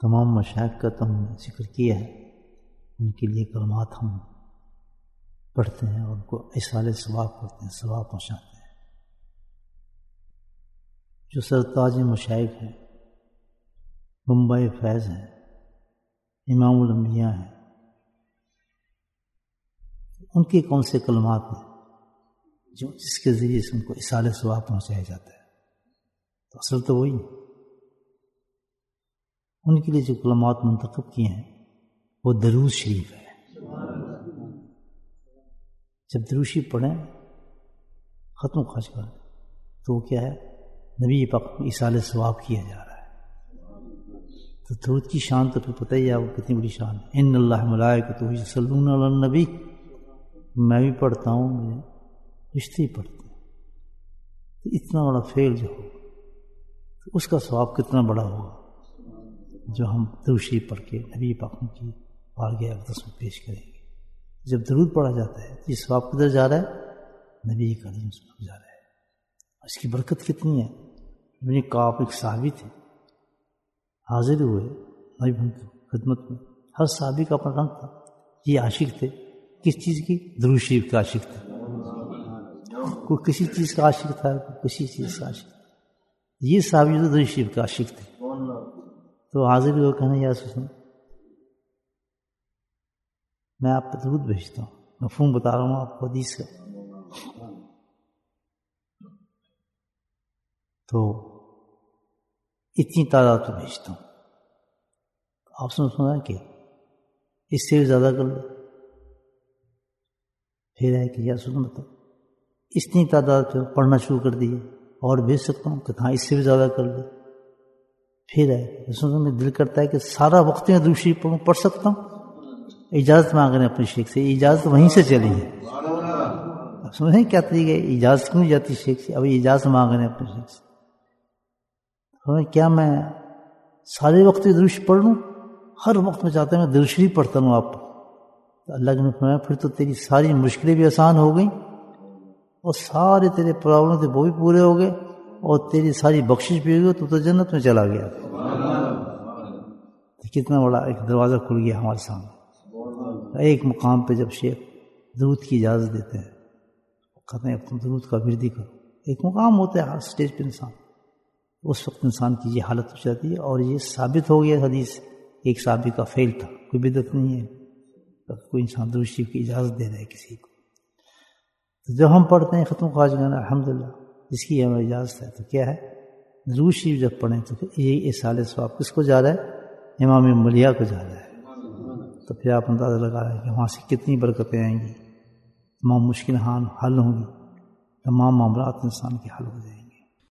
تمام مشائخ کا تو ہم نے ذکر کیا ہے، ان کے لیے کلمات ہم پڑھتے ہیں اور ان کو ایصال ثواب کرتے ہیں، ثواب پہنچاتے ہیں۔ جو سرتاج مشائخ ہیں، بمبئی فیض ہیں، امام الانبیاء ہیں، ان کے کون سے کلمات ہیں جو جس کے ذریعے سے ان کو ایصال ثواب پہنچایا جاتا ہے؟ تو اصل تو وہی ان کے لیے جو کلمات منتخب کیے ہیں وہ درود شریف ہے۔ جب درود شریف پڑھیں ختم خرچ کر تو وہ کیا ہے؟ نبی پاک کو ایصال ثواب کیا جا رہا ہے۔ تو درود کی شان تو پھر پتہ ہی ہے وہ کتنی بڑی شان ہے۔ ان اللہ ملائکتہ یصلون علی النبی، میں بھی پڑھتا ہوں، میرے رشتے ہی پڑھتے ہیں۔ تو اتنا بڑا فعل جو ہو تو اس کا ثواب کتنا بڑا ہوگا جو ہم درود شریف پڑھ کے نبی پاک کی بارگاہ اقدس میں پیش کریں گے۔ جب درود پڑھا جاتا ہے تو یہ ثواب کدھر جا رہا ہے؟ نبی کریم صلی اللہ علیہ وسلم جا رہا ہے۔ اس کی برکت کتنی ہے۔ ابن کعب ایک صحابی تھے، حاضر ہوئے نبی کی خدمت میں۔ ہر صحابی کا اپنا رنگ تھا۔ یہ عاشق تھے کس چیز کی؟ درود شریف کا عاشق تھے۔ کوئی کسی چیز کا عاشق تھا، کوئی کسی چیز کا عاشق تھا۔ یہ صحابی تو درود شریف کا عاشق تھے۔ تو حاضر ہوئے کہنا یا رسول اللہ میں آپ کو درود بھیجتا ہوں، مفہوم بتا رہا ہوں آپ کو حدیث کا۔ تو اتنی تعداد تو بھیجتا ہوں۔ آپ سنا کہ اس سے بھی زیادہ کر لو، پھر ہے کہ یا رسول اللہ مطلب اتنی تعداد پہ پڑھنا شروع کر دیے اور بھیج سکتا ہوں کہ ہاں اس سے بھی زیادہ کر لو۔ پھر ہے رسول اللہ میں دل کرتا ہے کہ سارا وقت میں درود شریف پڑھ سکتا ہوں۔ اجازت مانگ رہے ہیں اپنے شیخ سے، اجازت وہیں سے چلی ہے۔ اب سمجھیں کیا طریقہ ہے، اجازت کیوں جاتی شیخ سے؟ ابھی اجازت مانگ رہے ہیں اپنے شیخ سے۔ کیا میں سارے وقت میں درود شریف پڑھ لوں؟ ہر وقت میں چاہتا ہوں میں درود شریف پڑھتا ہوں آپ پر۔ تو اللہ نے فرمایا پھر تو تیری ساری مشکلیں بھی آسان ہو گئیں اور سارے تیرے پرابلم تھے وہ بھی پورے ہو گئے اور تیری ساری بخشش بھی ہوئی، تو جنت میں چلا گیا۔ کتنا بڑا ایک دروازہ کھل گیا ہمارے سامنے۔ ایک مقام پہ جب شیخ درود کی اجازت دیتے ہیں، کہتے ہیں اب تم درود کا وردی کرو۔ ایک مقام ہوتا ہے ہر اسٹیج پہ انسان، اس وقت انسان کی یہ حالت ہو جاتی ہے۔ اور یہ ثابت ہو گیا حدیث، ایک صحابی کا فعل تھا، کوئی بدعت نہیں ہے۔ کوئی انسان درود شریف کی اجازت دے رہا ہے کسی کو، تو جب ہم پڑھتے ہیں ختم خواج گانا الحمدللہ جس کی ہمیں اجازت ہے، تو کیا ہے درود شریف جب پڑھیں تو یہی ایصال ثواب کس کو جا رہا ہے؟ امام ملیہ کو جا رہا ہے۔ تو پھر آپ اندازہ لگا رہے ہیں کہ وہاں سے کتنی برکتیں آئیں گی، تمام مشکل حل ہوں گی، تمام معاملات انسان کے حل ہو جائیں گے۔